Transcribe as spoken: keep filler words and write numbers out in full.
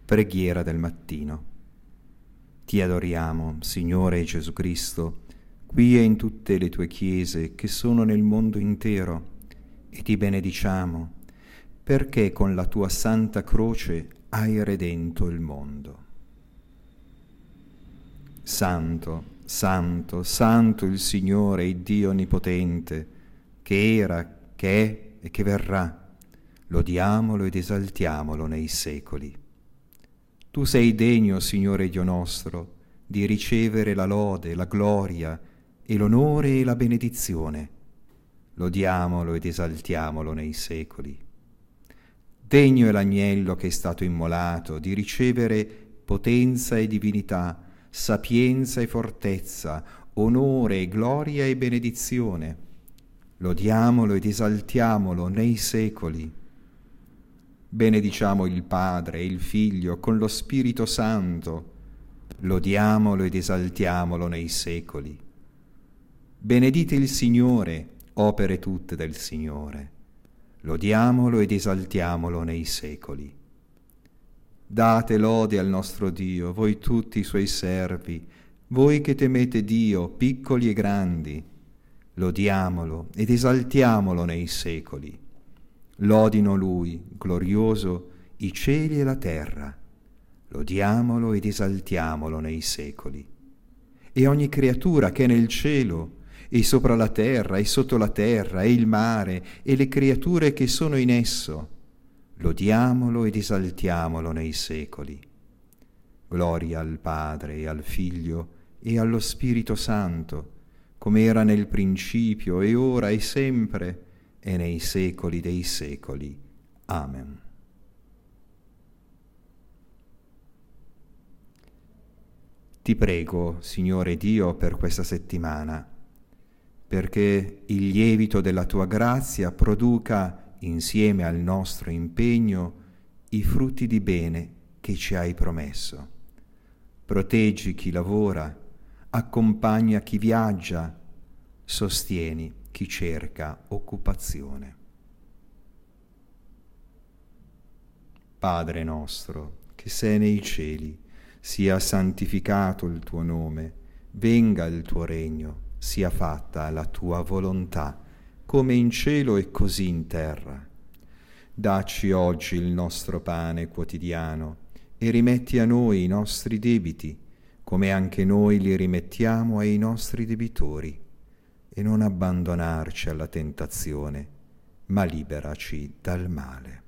Preghiera del mattino. Ti adoriamo, Signore Gesù Cristo, qui e in tutte le tue chiese che sono nel mondo intero, e ti benediciamo, perché con la tua santa croce hai redento il mondo. Santo, santo, santo il Signore, il Dio Onnipotente, che era, che è e che verrà. Lodiamolo ed esaltiamolo nei secoli. Tu sei degno, Signore Dio nostro, di ricevere la lode, la gloria e l'onore e la benedizione. Lodiamolo ed esaltiamolo nei secoli. Degno è l'agnello che è stato immolato di ricevere potenza e divinità, sapienza e fortezza, onore e gloria e benedizione. Lodiamolo ed esaltiamolo nei secoli. Benediciamo il Padre e il Figlio con lo Spirito Santo. Lodiamolo ed esaltiamolo nei secoli. Benedite il Signore, opere tutte del Signore. Lodiamolo ed esaltiamolo nei secoli. Date lode al nostro Dio, voi tutti i Suoi servi, voi che temete Dio, piccoli e grandi. Lodiamolo ed esaltiamolo nei secoli. Lodino Lui, glorioso, i cieli e la terra. Lodiamolo ed esaltiamolo nei secoli. E ogni creatura che è nel cielo, e sopra la terra, e sotto la terra, e il mare, e le creature che sono in esso, lodiamolo ed esaltiamolo nei secoli. Gloria al Padre, e al Figlio, e allo Spirito Santo, come era nel principio, e ora, e sempre, e nei secoli dei secoli. Amen. Ti prego, Signore Dio, per questa settimana, perché il lievito della tua grazia produca, insieme al nostro impegno, i frutti di bene che ci hai promesso. Proteggi chi lavora, accompagna chi viaggia, sostieni chi cerca occupazione. Padre nostro, che sei nei cieli, sia santificato il tuo nome, venga il tuo regno, sia fatta la tua volontà, come in cielo e così in terra. Dacci oggi il nostro pane quotidiano e rimetti a noi i nostri debiti, come anche noi li rimettiamo ai nostri debitori. E non abbandonarci alla tentazione, ma liberaci dal male.